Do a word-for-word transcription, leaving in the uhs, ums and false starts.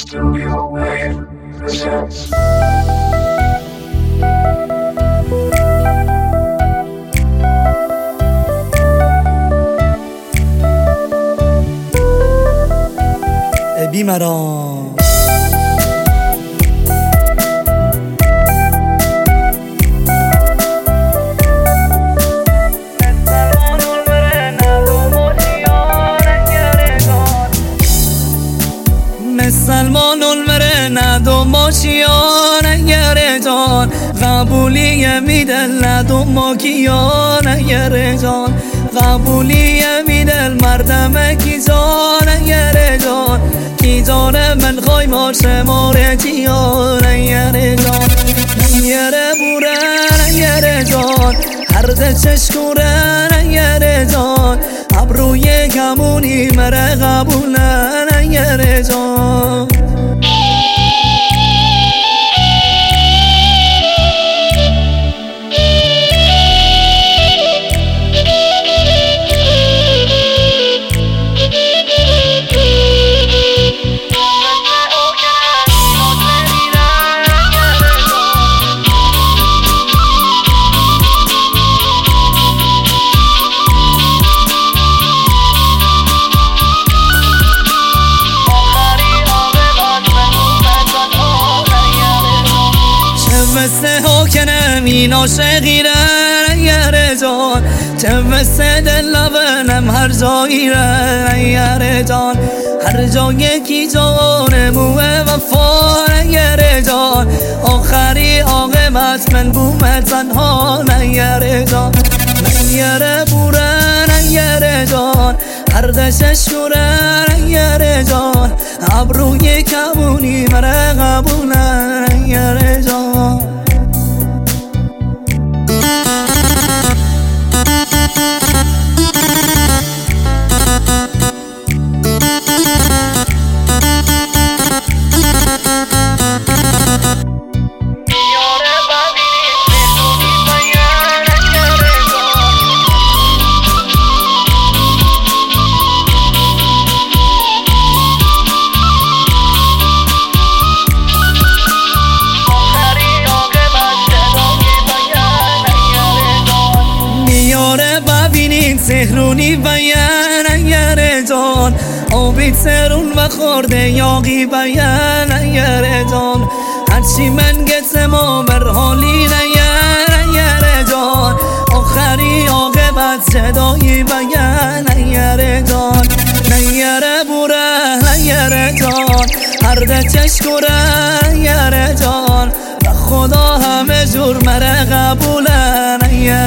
Studio Wave presents. بیماران سلمان المره ندو ماشیان یره جان قبولی میدل ندو ماکیان یره جان قبولی میدل مردم کی جان یره جان کی جان من خواهی ماشه ماره جیان یره جان یره بورن یره جان هر ده چشکورن یره جان ابروی کمونی مره قبولن یره جان مثل حاکنم این عاشقیرن یره جان چه مثل دل لبنم هر جاییرن یره جان هر جای کی جان موه وفا یره جان آخری عاقبت من بوم تنها یره جان من یره بورن یره جان هر دشش شورن یره جان ابروی کمونی مره قبولن یره جان سهرونی بیان یره جان آبی سرون و خورده یاقی بیان یره جان هرچی من گسم و بر حالی نیاره یره جان آخری عاقبت صدای بیان یره جان نیره بوره نیره جان هر ده چشکوره یره جان و خدا همه جور مره قبوله نیره